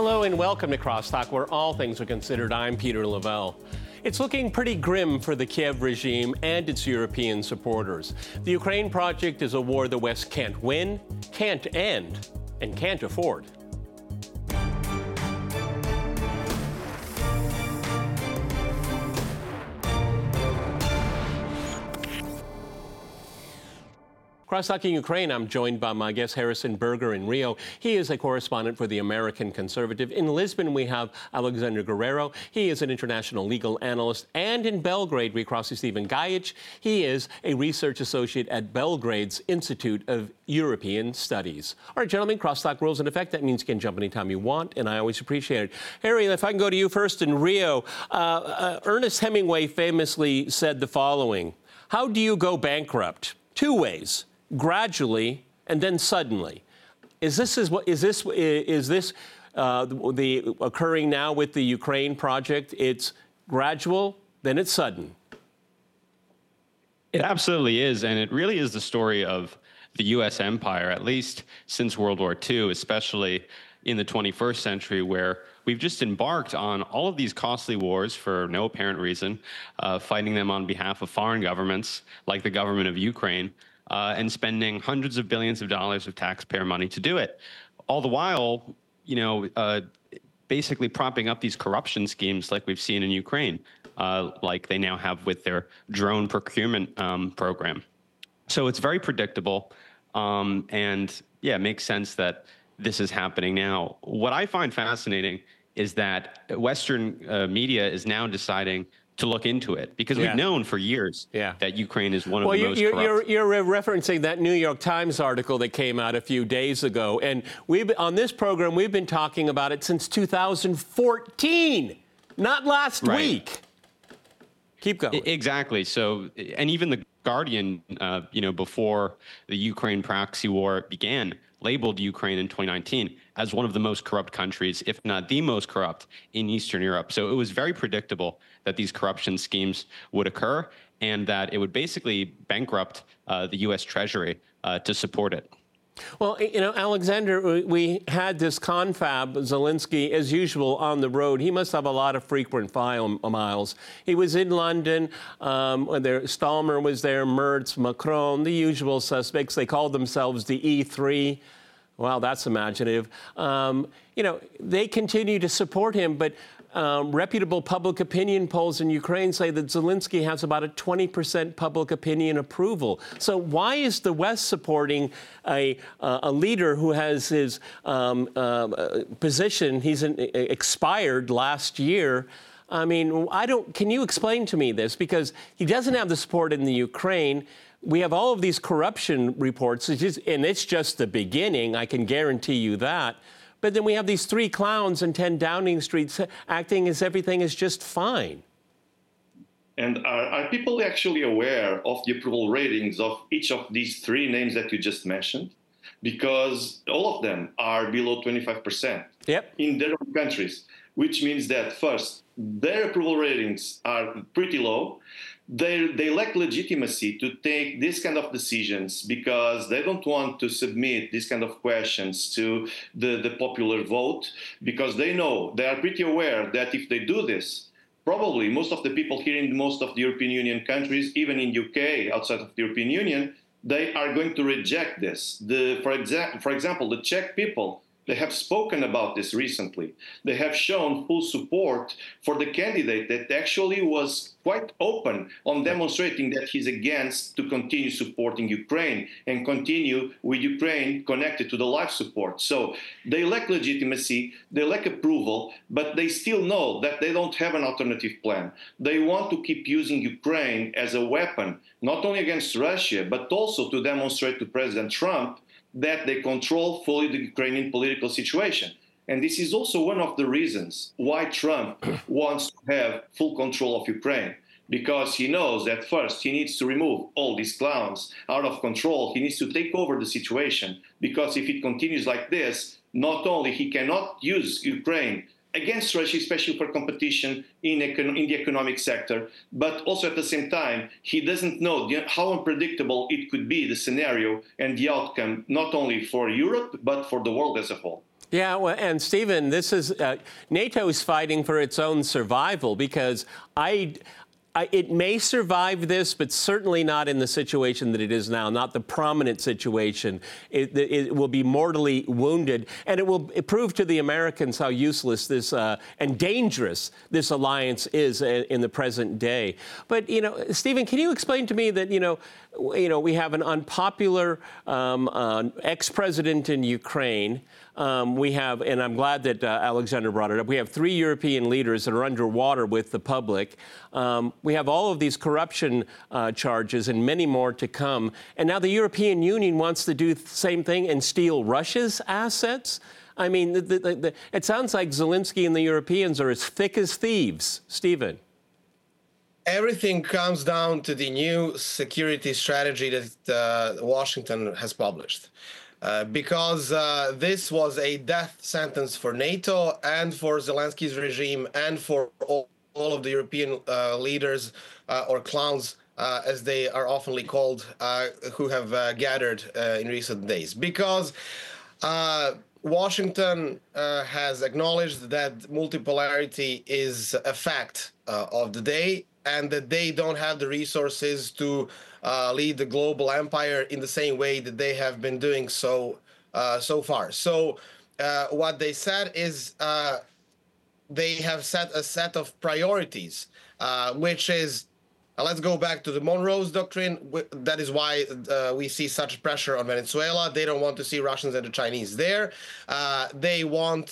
Hello and welcome to Crosstalk, where all things are considered. I'm Peter Lavelle. It's looking pretty grim for the Kiev regime and its European supporters. The Ukraine project is a war the West can't win, can't end, and can't afford. Cross-talking Ukraine, I'm joined by my guest Harrison Berger in Rio. He is a correspondent for the American Conservative. In Lisbon, we have Alexander Guerrero. He is an international legal analyst. And in Belgrade, we cross to Stephen Gajic. He is a research associate at Belgrade's Institute of European Studies. All right, gentlemen, crosstalk rules in effect. That means you can jump anytime you want, and I always appreciate it. Harry, if I can go to you first in Rio. Ernest Hemingway famously said the following: how do you go bankrupt? Two ways. Gradually and then suddenly. Is this the occurring now with the Ukraine project? It's gradual, then it's sudden. It absolutely is, and it really is the story of the U.S. empire, at least since World War II, especially in the 21st century, where we've just embarked on all of these costly wars for no apparent reason, fighting them on behalf of foreign governments, like the government of Ukraine, and spending hundreds of billions of dollars of taxpayer money to do it. All the while, basically propping up these corruption schemes like we've seen in Ukraine, like they now have with their drone procurement program. So it's very predictable, and yeah, it makes sense that this is happening now. What I find fascinating is that Western media is now deciding to look into it, because we've known for years that Ukraine is one of the most corrupt. You're referencing that New York Times article that came out a few days ago, and on this program, we've been talking about it since 2014, not last week. Keep going. Exactly. So, and even the Guardian, before the Ukraine proxy war began, labeled Ukraine in 2019 as one of the most corrupt countries, if not the most corrupt, in Eastern Europe. So it was very predictable that these corruption schemes would occur and that it would basically bankrupt the U.S. Treasury to support it. Well, Alexander, we had this confab, Zelensky, as usual, on the road. He must have a lot of frequent miles. He was in London. Stallmer was there, Merz, Macron, the usual suspects. They called themselves the E3. Wow, that's imaginative. They continue to support him, but reputable public opinion polls in Ukraine say that Zelensky has about a 20% public opinion approval. So why is the West supporting a leader who has his position, he's expired last year? I mean, can you explain to me this? Because he doesn't have the support in the Ukraine. We have all of these corruption reports, and it's just the beginning, I can guarantee you that. But then we have these three clowns in 10 Downing Street acting as everything is just fine. And are people actually aware of the approval ratings of each of these three names that you just mentioned? Because all of them are below 25% in their own countries, which means that, first, their approval ratings are pretty low. They lack legitimacy to take this kind of decisions because they don't want to submit these kind of questions to the popular vote, because they are pretty aware that if they do this, probably most of the people here in most of the European Union countries, even in UK, outside of the European Union, they are going to reject this. For example, the Czech people, they have spoken about this recently. They have shown full support for the candidate that actually was quite open on demonstrating that he's against to continue supporting Ukraine and continue with Ukraine connected to the life support. So they lack legitimacy, they lack approval, but they still know that they don't have an alternative plan. They want to keep using Ukraine as a weapon, not only against Russia, but also to demonstrate to President Trump that they control fully the Ukrainian political situation. And this is also one of the reasons why Trump wants to have full control of Ukraine, because he knows that first he needs to remove all these clowns out of control. He needs to take over the situation, because if it continues like this, not only he cannot use Ukraine against Russia, especially for competition in the economic sector, but also at the same time, he doesn't know how unpredictable it could be, the scenario and the outcome, not only for Europe, but for the world as a whole. Yeah, well, and Stephen, this is NATO is fighting for its own survival because it may survive this, but certainly not in the situation that it is now, not the prominent situation. It will be mortally wounded, and it will prove to the Americans how useless this and dangerous this alliance is in the present day. But, Stephen, can you explain to me that, we have an unpopular ex-president in Ukraine. We have, and I'm glad that Alexander brought it up, we have 3 European leaders that are underwater with the public. We have all of these corruption charges and many more to come. And now the European Union wants to do the same thing and steal Russia's assets. I mean, it sounds like Zelensky and the Europeans are as thick as thieves. Stephen. Everything comes down to the new security strategy that Washington has published. Because this was a death sentence for NATO and for Zelensky's regime and for all of the European leaders or clowns, as they are oftenly called, who have gathered in recent days. Because Washington has acknowledged that multipolarity is a fact of the day, and that they don't have the resources to lead the global empire in the same way that they have been doing so far. So what they said is they have set a set of priorities, which is, let's go back to the Monroe's Doctrine. That is why we see such pressure on Venezuela. They don't want to see Russians and the Chinese there. They want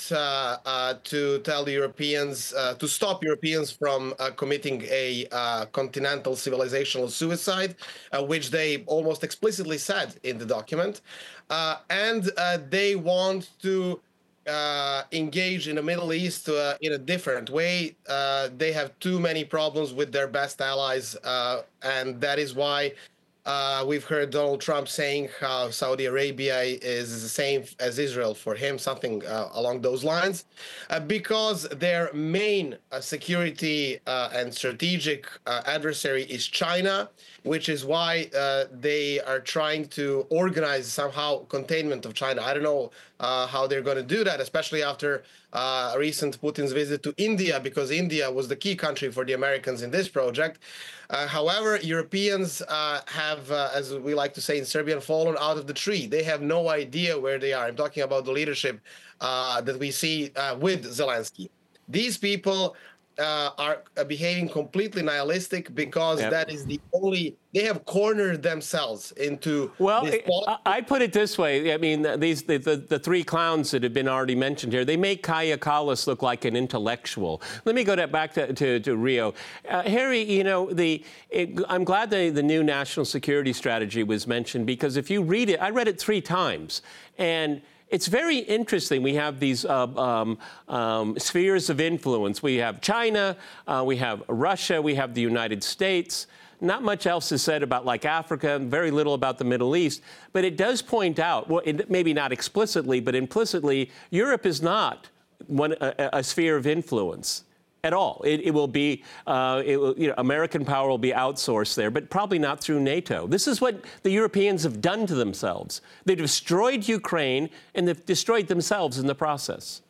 to tell the Europeans, to stop Europeans from committing a continental civilizational suicide, which they almost explicitly said in the document. And they want to engage in the Middle East in a different way. They have too many problems with their best allies, and that is why we've heard Donald Trump saying how Saudi Arabia is the same as Israel for him, something along those lines, because their main security and strategic adversary is China, which is why they are trying to organize somehow containment of China. I don't know how they're going to do that, especially after recent Putin's visit to India, because India was the key country for the Americans in this project. However, Europeans have, as we like to say in Serbian, fallen out of the tree. They have no idea where they are. I'm talking about the leadership that we see with Zelensky. These people are behaving completely nihilistic because that is the only, they have cornered themselves into. Well, I put it this way. I mean, the 3 clowns that have been already mentioned here, they make Kaja Kallas look like an intellectual. Let me go back to Rio. Harry, I'm glad the new national security strategy was mentioned, because if you read it, I read it 3 times, and it's very interesting. We have these spheres of influence. We have China, we have Russia, we have the United States. Not much else is said about Africa, very little about the Middle East. But it does point out, well, maybe not explicitly, but implicitly, Europe is not a sphere of influence at all. It will be, American power will be outsourced there, but probably not through NATO. This is what the Europeans have done to themselves. They've destroyed Ukraine, and they've destroyed themselves in the process.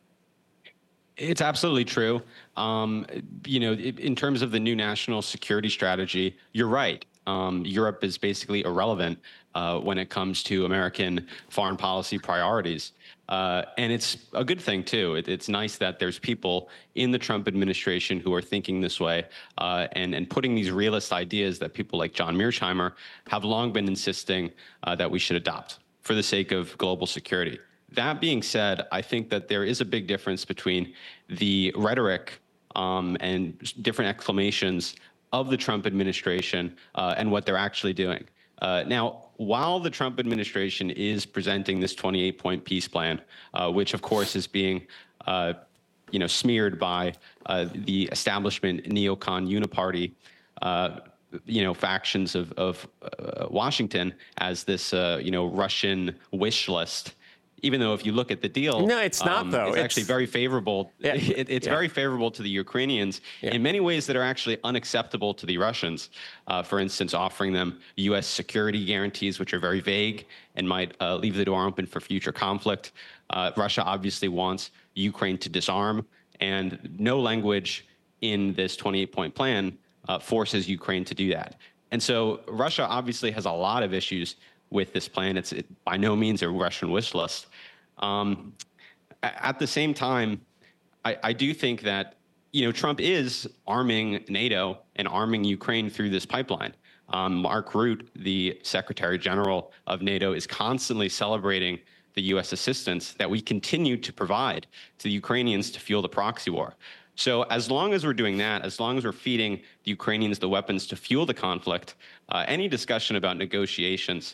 It's absolutely true. In terms of the new national security strategy, you're right. Europe is basically irrelevant when it comes to American foreign policy priorities. And it's a good thing, too. It's nice that there's people in the Trump administration who are thinking this way and putting these realist ideas that people like John Mearsheimer have long been insisting that we should adopt for the sake of global security. That being said, I think that there is a big difference between the rhetoric and different exclamations of the Trump administration and what they're actually doing. Now, while the Trump administration is presenting this 28-point peace plan, which of course is being, smeared by the establishment neocon uniparty, factions of Washington as this, Russian wish list, even though if you look at the deal, no, it's not though. It's actually very favorable. Yeah, it's very favorable to the Ukrainians in many ways that are actually unacceptable to the Russians. For instance, offering them U.S. security guarantees, which are very vague and might leave the door open for future conflict. Russia obviously wants Ukraine to disarm, and no language in this 28-point plan forces Ukraine to do that. And so Russia obviously has a lot of issues with this plan. It's by no means a Russian wish list. At the same time, I do think that Trump is arming NATO and arming Ukraine through this pipeline. Mark Rutte, the Secretary General of NATO, is constantly celebrating the U.S. assistance that we continue to provide to the Ukrainians to fuel the proxy war. So as long as we're doing that, as long as we're feeding the Ukrainians the weapons to fuel the conflict, any discussion about negotiations,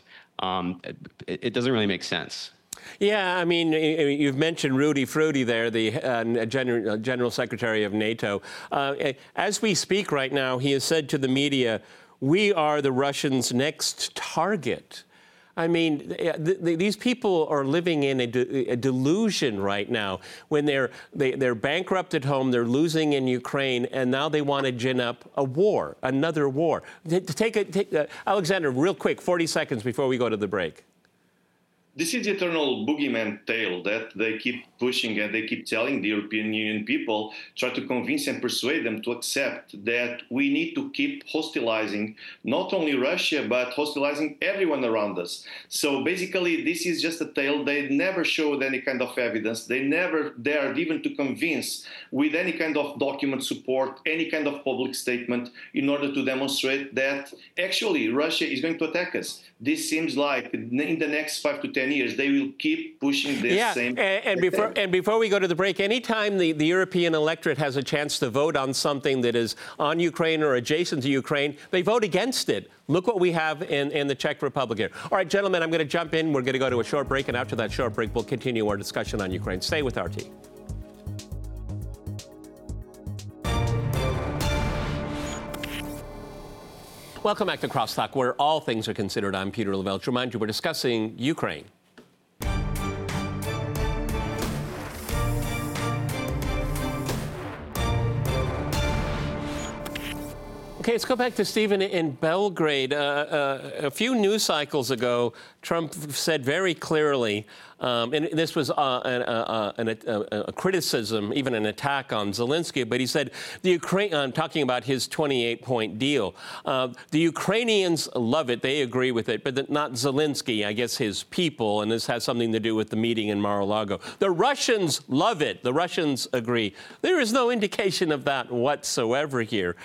it doesn't really make sense. Yeah, I mean, you've mentioned Rudy Fruity there, the General Secretary of NATO. As we speak right now, he has said to the media, we are the Russians' next target. I mean, these people are living in a delusion right now when they're bankrupt at home, they're losing in Ukraine, and now they want to gin up a war, another war. Alexander, real quick, 40 seconds before we go to the break. This is the eternal boogeyman tale that they keep pushing and they keep telling the European Union people, try to convince and persuade them to accept that we need to keep hostilizing not only Russia, but hostilizing everyone around us. So basically, this is just a tale. They never showed any kind of evidence. They never dared even to convince with any kind of document support, any kind of public statement in order to demonstrate that actually Russia is going to attack us. This seems like in the next 5 to 10 years, they will keep pushing this same. And before we go to the break, anytime the European electorate has a chance to vote on something that is on Ukraine or adjacent to Ukraine, they vote against it. Look what we have in the Czech Republic here. All right, gentlemen, I'm going to jump in. We're going to go to a short break. And after that short break, we'll continue our discussion on Ukraine. Stay with RT. Welcome back to Crosstalk, where all things are considered. I'm Peter Lavelle. To remind you, we're discussing Ukraine. Okay, let's go back to Stephen in Belgrade. A few news cycles ago, Trump said very clearly, and this was a criticism, even an attack on Zelensky, but he said, talking about his 28-point deal, the Ukrainians love it, they agree with it, but not Zelensky, I guess his people, and this has something to do with the meeting in Mar-a-Lago. The Russians love it, the Russians agree. There is no indication of that whatsoever here.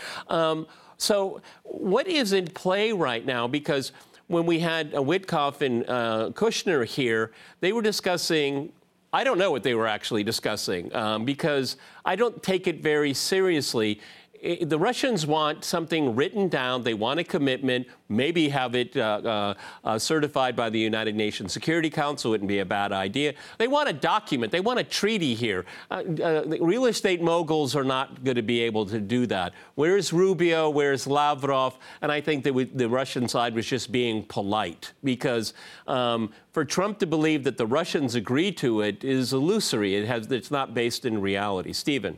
So what is in play right now? Because when we had Witkoff and Kushner here, they were discussing, I don't know what they were actually discussing, because I don't take it very seriously. The Russians want something written down. They want a commitment, maybe have it certified by the United Nations Security Council. Wouldn't be a bad idea. They want a document. They want a treaty here. Real estate moguls are not going to be able to do that. Where's Rubio? Where's Lavrov? And I think that the Russian side was just being polite, because for Trump to believe that the Russians agree to it is illusory. It's not based in reality. Stephen.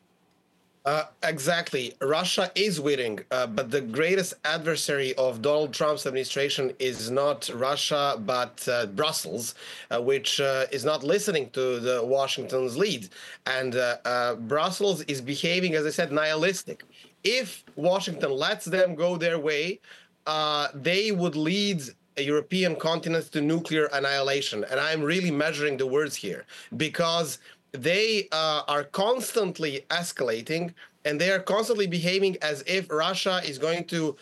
Exactly. Russia is winning, but the greatest adversary of Donald Trump's administration is not Russia, but Brussels, which is not listening to the Washington's lead. And Brussels is behaving, as I said, nihilistic. If Washington lets them go their way, they would lead a European continent to nuclear annihilation. And I'm really measuring the words here, because they are constantly escalating, and they are constantly behaving as if Russia is going to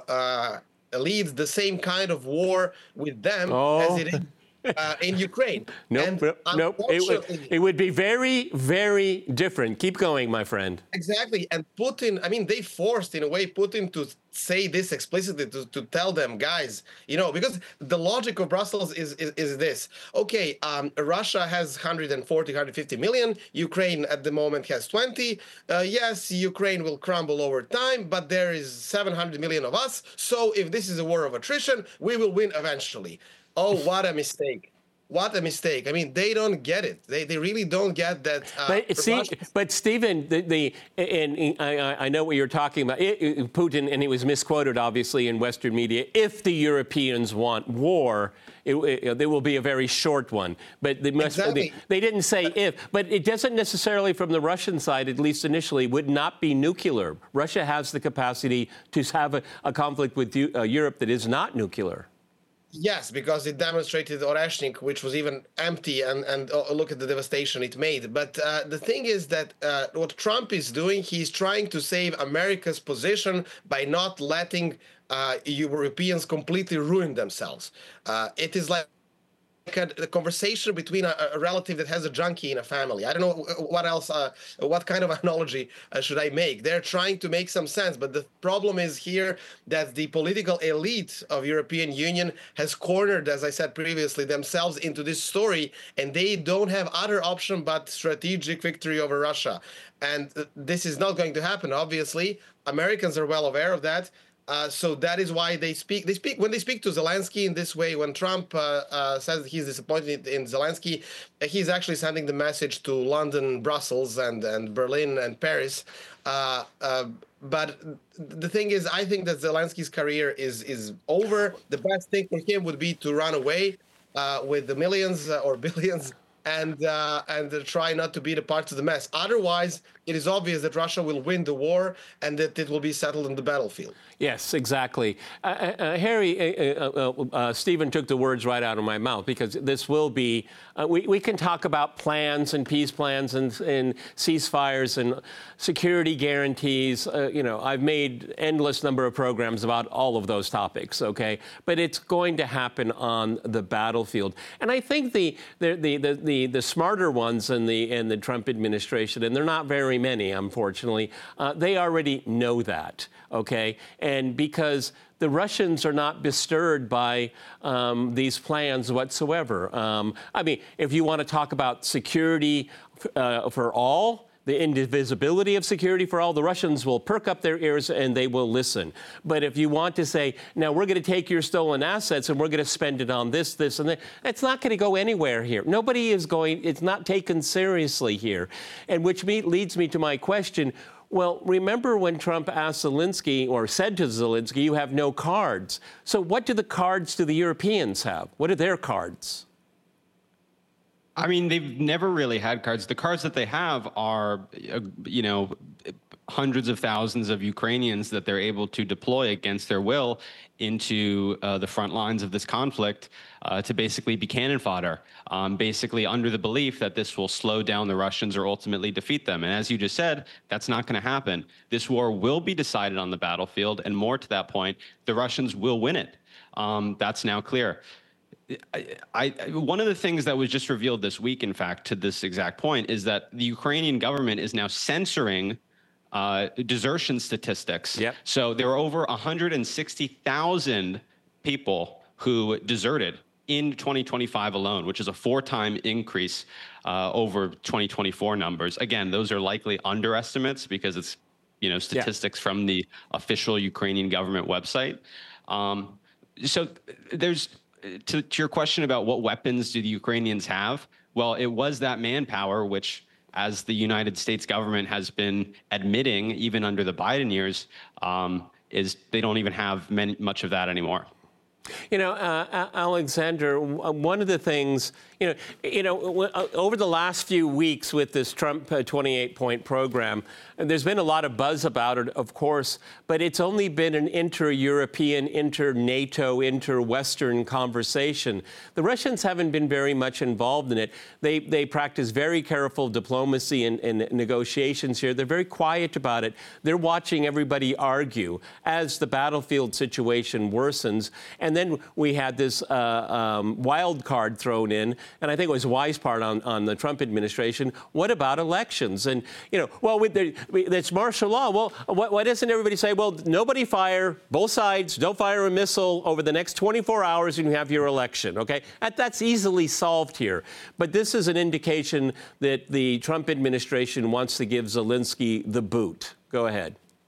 lead the same kind of war with them as it is in Ukraine. Nope. It would be very, very different. Keep going, my friend. Exactly. And Putin, I mean, they forced, in a way, Putin to say this explicitly, to tell them, guys, because the logic of Brussels is this. Okay, Russia has 140, 150 million. Ukraine at the moment has 20. Yes, Ukraine will crumble over time, but there is 700 million of us. So if this is a war of attrition, we will win eventually. Oh, what a mistake. what a mistake. I mean, they don't get it. They really don't get that. But Stephen, I know what you're talking about. Putin, and he was misquoted, obviously, in Western media. If the Europeans want war, there will be a very short one. But they didn't say if. But it doesn't necessarily, from the Russian side, at least initially, would not be nuclear. Russia has the capacity to have a conflict with Europe that is not nuclear. Yes, because it demonstrated Oreshnik, which was even empty, and look at the devastation it made. But the thing is that what Trump is doing, he's trying to save America's position by not letting Europeans completely ruin themselves. It is like a conversation between a relative that has a junkie in a family. I don't know what else, what kind of analogy should I make. They're trying to make some sense, but the problem is here that the political elite of European Union has cornered, as I said previously, themselves into this story, and they don't have other option but strategic victory over Russia. And this is not going to happen, obviously. Americans are well aware of that. So that is why they speak when they speak to Zelensky in this way. When Trump says he's disappointed in Zelensky, he's actually sending the message to London, Brussels, and Berlin and Paris. But the thing is, I think that Zelensky's career is over. The best thing for him would be to run away with the millions or billions and try not to be the part of the mess. Otherwise, it is obvious that Russia will win the war and that it will be settled on the battlefield. Yes, exactly. Harry, Stephen took the words right out of my mouth, because this will be, we can talk about plans and peace plans and ceasefires and security guarantees. I've made endless number of programs about all of those topics, okay? But it's going to happen on the battlefield. And I think the smarter ones in the Trump administration, and they're not very many, unfortunately, they already know that, okay? And because the Russians are not bestirred by these plans whatsoever. I mean, if you want to talk about security for all, the indivisibility of security for all, the Russians will perk up their ears and they will listen. But if you want to say, now we're going to take your stolen assets and we're going to spend it on this, and that, it's not going to go anywhere here. Nobody is going, it's not taken seriously here. And which leads me to my question. Well, remember when Trump asked Zelensky, or said to Zelensky, you have no cards. So what do the cards do the Europeans have? What are their cards? I mean, they've never really had cards. The cards that they have are, hundreds of thousands of Ukrainians that they're able to deploy against their will into the front lines of this conflict to basically be cannon fodder, basically under the belief that this will slow down the Russians or ultimately defeat them. And as you just said, that's not going to happen. This war will be decided on the battlefield, and more to that point, the Russians will win it. That's now clear. One of the things that was just revealed this week, in fact, to this exact point, is that the Ukrainian government is now censoring desertion statistics. Yep. So there are over 160,000 people who deserted in 2025 alone, which is a 4-time increase over 2024 numbers. Again, those are likely underestimates because it's statistics from the official Ukrainian government website. So there's to your question about what weapons do the Ukrainians have? Well, it was that manpower, which, as the United States government has been admitting, even under the Biden years, is they don't even have much of that anymore. Alexander, one of the things, over the last few weeks with this Trump 28-point program, there's been a lot of buzz about it, of course, but it's only been an inter-European, inter-NATO, inter-Western conversation. The Russians haven't been very much involved in it. They practice very careful diplomacy and negotiations here. They're very quiet about it. They're watching everybody argue as the battlefield situation worsens. And then we had this wild card thrown in, and I think it was a wise part on the Trump administration. What about elections? And, it's martial law. Well, why doesn't everybody say, well, nobody fire, both sides, don't fire a missile over the next 24 hours and you have your election, okay? That's easily solved here. But this is an indication that the Trump administration wants to give Zelensky the boot. Go ahead.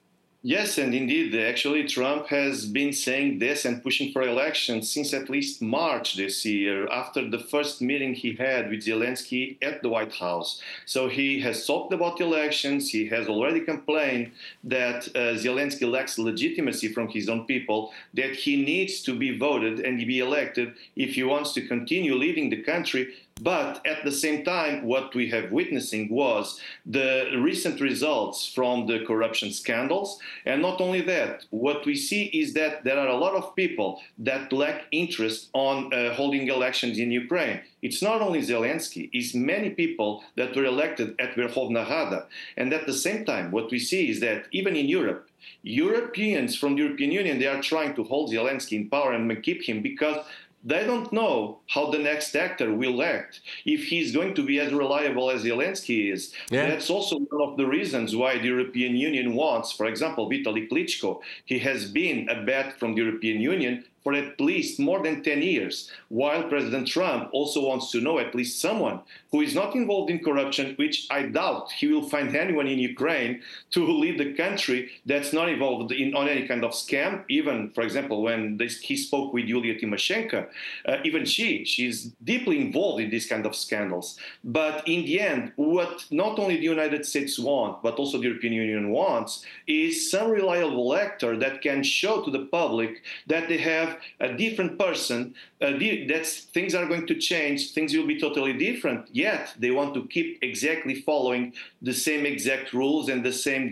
Yes, and indeed, actually, Trump has been saying this and pushing for elections since at least March this year, after the first meeting he had with Zelensky at the White House. So he has talked about elections. He has already complained that Zelensky lacks legitimacy from his own people, that he needs to be voted and be elected if he wants to continue leading the country. But at the same time, what we have witnessing was the recent results from the corruption scandals. And not only that, what we see is that there are a lot of people that lack interest on holding elections in Ukraine. It's not only Zelensky, it's many people that were elected at Verkhovna Rada. And at the same time, what we see is that even in Europe, Europeans from the European Union, they are trying to hold Zelensky in power and keep him because they don't know how the next actor will act, if he's going to be as reliable as Zelensky is. Yeah. That's also one of the reasons why the European Union wants, for example, Vitaly Klitschko. He has been a bat from the European Union for at least more than 10 years, while President Trump also wants to know at least someone who is not involved in corruption, which I doubt he will find anyone in Ukraine to lead the country that's not involved on any kind of scam. Even, for example, when he spoke with Yulia Tymoshenko, even she's deeply involved in these kind of scandals. But in the end, what not only the United States want, but also the European Union wants, is some reliable actor that can show to the public that they have a different person, that things are going to change, things will be totally different, yet they want to keep exactly following the same exact rules and the same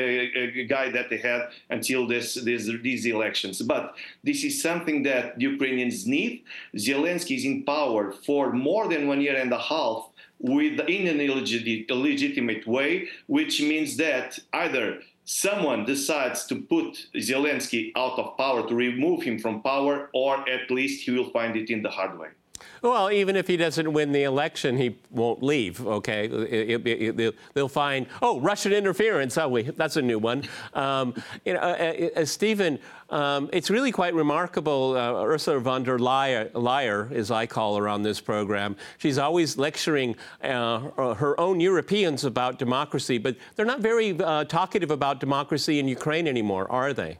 guide that they had until these elections. But this is something that the Ukrainians need. Zelensky is in power for more than 1 year and a half in an illegitimate way, which means that either someone decides to put Zelensky out of power, to remove him from power, or at least he will find it in the hard way. Well, even if he doesn't win the election, he won't leave, okay? They'll find, Russian interference. That's a new one. Stephen, it's really quite remarkable. Ursula von der Leyen, as I call her on this program, she's always lecturing her own Europeans about democracy, but they're not very talkative about democracy in Ukraine anymore, are they?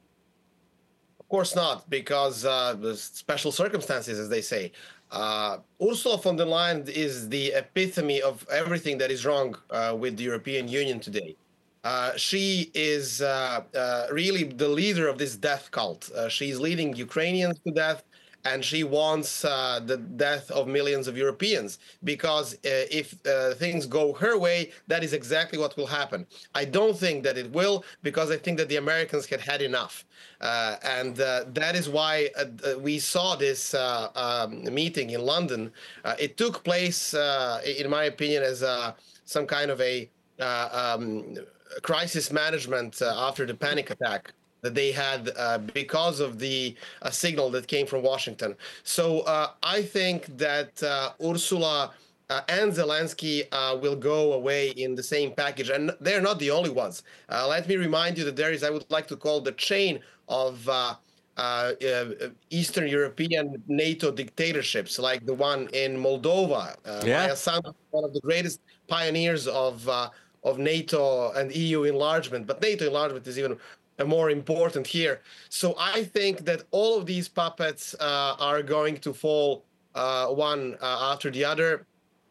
Of course not, because the special circumstances, as they say. Ursula von der Leyen is the epitome of everything that is wrong with the European Union today. She is really the leader of this death cult. She's leading Ukrainians to death, and she wants the death of millions of Europeans, because if things go her way, that is exactly what will happen. I don't think that it will, because I think that the Americans had enough. And that is why we saw this meeting in London. It took place, in my opinion, as some kind of a crisis management after the panic attack that they had because of the signal that came from Washington. So I think that Ursula and Zelensky will go away in the same package. And they're not the only ones. Let me remind you that there is, I would like to call the chain of Eastern European NATO dictatorships, like the one in Moldova. Maia Sandu, one of the greatest pioneers of NATO and EU enlargement. But NATO enlargement is even more important here. So I think that all of these puppets are going to fall one after the other.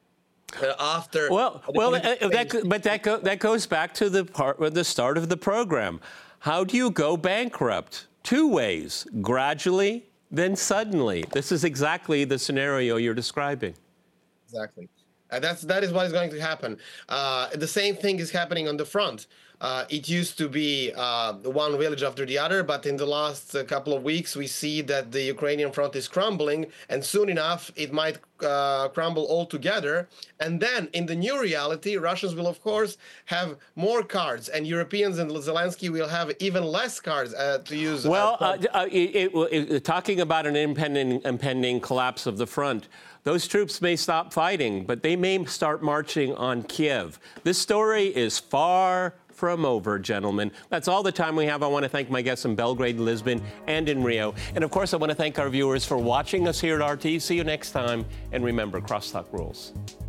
That goes back to the start of the program. How do you go bankrupt? Two ways: gradually, then suddenly. This is exactly the scenario you're describing. Exactly. That is what is going to happen. The same thing is happening on the front. It used to be one village after the other, but in the last couple of weeks, we see that the Ukrainian front is crumbling, and soon enough, it might crumble altogether. And then, in the new reality, Russians will, of course, have more cards, and Europeans and Zelensky will have even less cards to use. Well, talking about an impending collapse of the front, those troops may stop fighting, but they may start marching on Kiev. This story is far from over, gentlemen. That's all the time we have. I want to thank my guests in Belgrade, Lisbon, and in Rio. And of course, I want to thank our viewers for watching us here at RT. See you next time. And remember, crosstalk rules.